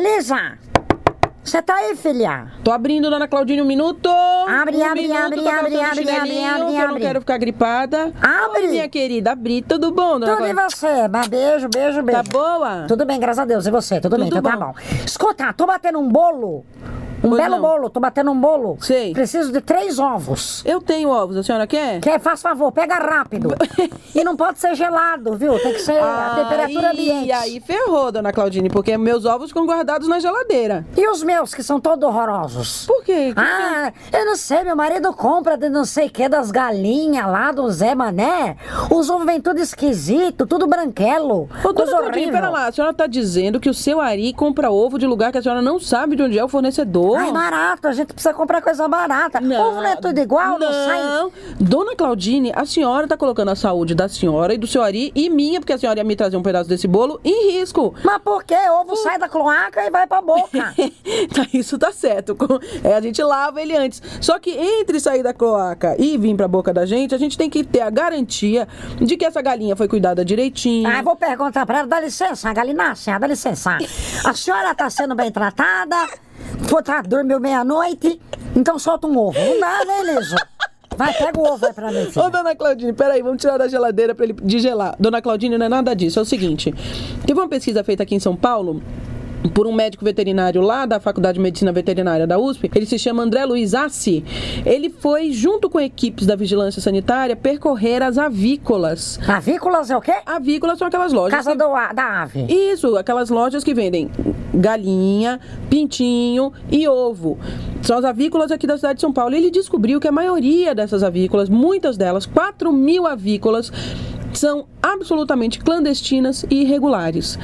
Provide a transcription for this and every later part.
Elisa! Você tá aí, filha? Tô abrindo, dona Claudine, um minuto. Abre. Eu não quero ficar gripada. Abre. Oi, minha querida, abri. Tudo bom, dona Tudo e Claudine? você? Beijo. Tá boa? Tudo bem, graças a Deus. E você? Tudo bem, então tá bom. Escuta, tô batendo um bolo. Pois Belo não. bolo, tô batendo um bolo. Sei. Preciso de 3 ovos. Eu tenho ovos, a senhora quer? Quer? Faz favor, pega rápido. E não pode ser gelado, viu? Tem que ser a temperatura ambiente. E aí ferrou, dona Claudine, porque meus ovos ficam guardados na geladeira. E os meus, que são todos horrorosos? Por quê? Eu não sei, meu marido compra de não sei o que das galinhas lá do Zé Mané. Os ovos vêm tudo esquisito, tudo branquelo. Ô, dona Coisa Claudine, horrível. pera lá, a senhora tá dizendo que o seu Ari compra ovo de lugar que a senhora não sabe de onde é o fornecedor? Ai, barato, a gente precisa comprar coisa barata. Ovo não é tudo igual, não sai. Não, dona Claudine, a senhora tá colocando a saúde da senhora e do seu Ari e minha, porque a senhora ia me trazer um pedaço desse bolo, em risco. Mas por quê? Ovo sai da cloaca e vai pra boca. Isso tá certo. A gente lava ele antes. Só que entre sair da cloaca e vir pra boca da gente, a gente tem que ter a garantia de que essa galinha foi cuidada direitinho. Ah, eu vou perguntar pra ela, dá licença, galinácea, dá licença. A senhora tá sendo bem tratada? Dormiu meia-noite? Então solta um ovo. Não dá, né, Eliso? Vai, pega o ovo aí pra mim, filha. Ô, dona Claudine, peraí, vamos tirar da geladeira pra ele digelar. Dona Claudine, não é nada disso, é o seguinte. Teve uma pesquisa feita aqui em São Paulo por um médico veterinário lá da Faculdade de Medicina Veterinária da USP, ele se chama André Luiz Assi. Ele foi, junto com equipes da Vigilância Sanitária, percorrer as avícolas. Avícolas é o quê? Avícolas são aquelas lojas... Casa da ave. Isso, aquelas lojas que vendem galinha, pintinho e ovo. São as avícolas aqui da cidade de São Paulo. Ele descobriu que a maioria dessas avícolas, muitas delas, 4.000 avícolas, são absolutamente clandestinas e irregulares.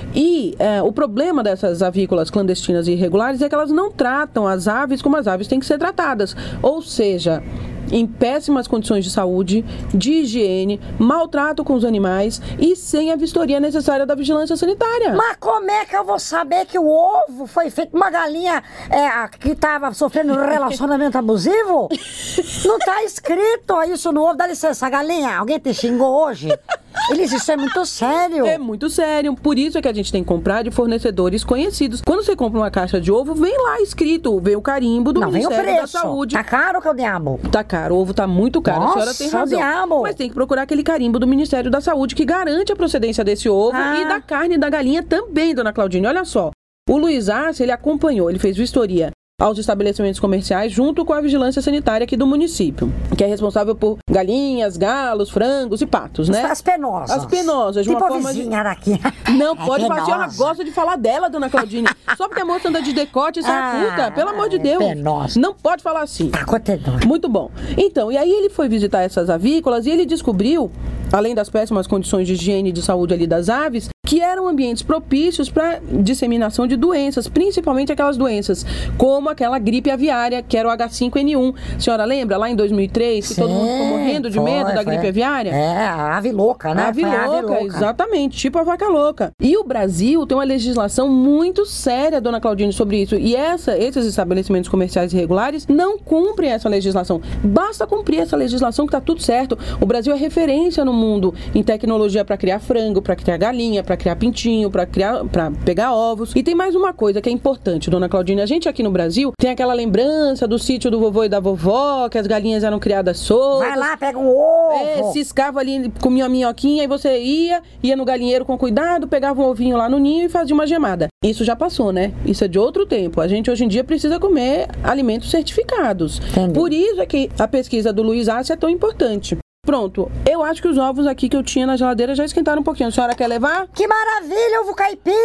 E o problema dessas avícolas clandestinas e irregulares é que elas não tratam as aves como as aves têm que ser tratadas. Ou seja, em péssimas condições de saúde, de higiene, maltrato com os animais e sem a vistoria necessária da vigilância sanitária. Mas como é que eu vou saber que o ovo foi feito por uma galinha que estava sofrendo um relacionamento abusivo? Não tá escrito isso no ovo. Dá licença, galinha, alguém te xingou hoje? Eles, isso é muito sério. É muito sério. Por isso é que a gente tem que comprar de fornecedores conhecidos. Quando você compra uma caixa de ovo, vem lá escrito, vem o carimbo do Ministério da Saúde. Tá caro que é o diabo? Tá caro, o ovo tá muito caro. Nossa, a senhora tem razão. Diabo. Mas tem que procurar aquele carimbo do Ministério da Saúde que garante a procedência desse ovo e da carne da galinha também, dona Claudine. Olha só, o Luiz Arce, ele acompanhou, ele fez vistoria aos estabelecimentos comerciais junto com a vigilância sanitária aqui do município, que é responsável por galinhas, galos, frangos e patos, né? As penosas. As penosas, de tipo uma forma a vizinha daqui. Não pode fazer, ela gosta de falar dela, dona Claudine. Só porque a moça anda de decote, isso é puta, pelo amor de Deus. Penosa. Não pode falar assim. Tá contendo. Muito bom. Então, e aí ele foi visitar essas avícolas e ele descobriu, além das péssimas condições de higiene e de saúde ali das aves, que eram ambientes propícios para disseminação de doenças, principalmente aquelas doenças como aquela gripe aviária, que era o H5N1. A senhora lembra lá em 2003, que todo mundo ficou morrendo de medo da gripe aviária? É, a ave louca, né? A ave louca, exatamente, tipo a vaca louca. E o Brasil tem uma legislação muito séria, dona Claudine, sobre isso. E esses estabelecimentos comerciais irregulares não cumprem essa legislação. Basta cumprir essa legislação que tá tudo certo. O Brasil é referência no mundo em tecnologia para criar frango, para criar galinha, para criar pintinho, para pegar ovos. E tem mais uma coisa que é importante, dona Claudine. A gente aqui no Brasil tem aquela lembrança do sítio do vovô e da vovó, que as galinhas eram criadas soltas. Vai lá, pega um ovo. Ciscava ali, comia uma minhoquinha e você ia no galinheiro com cuidado, pegava um ovinho lá no ninho e fazia uma gemada. Isso já passou, né? Isso é de outro tempo. A gente hoje em dia precisa comer alimentos certificados. Entendi. Por isso é que a pesquisa do Luiz Arce é tão importante. Pronto, eu acho que os ovos aqui que eu tinha na geladeira já esquentaram um pouquinho. A senhora quer levar? Que maravilha, ovo caipira!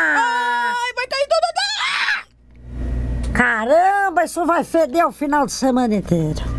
Ai, vai cair tudo! Caramba, isso vai feder o final de semana inteiro.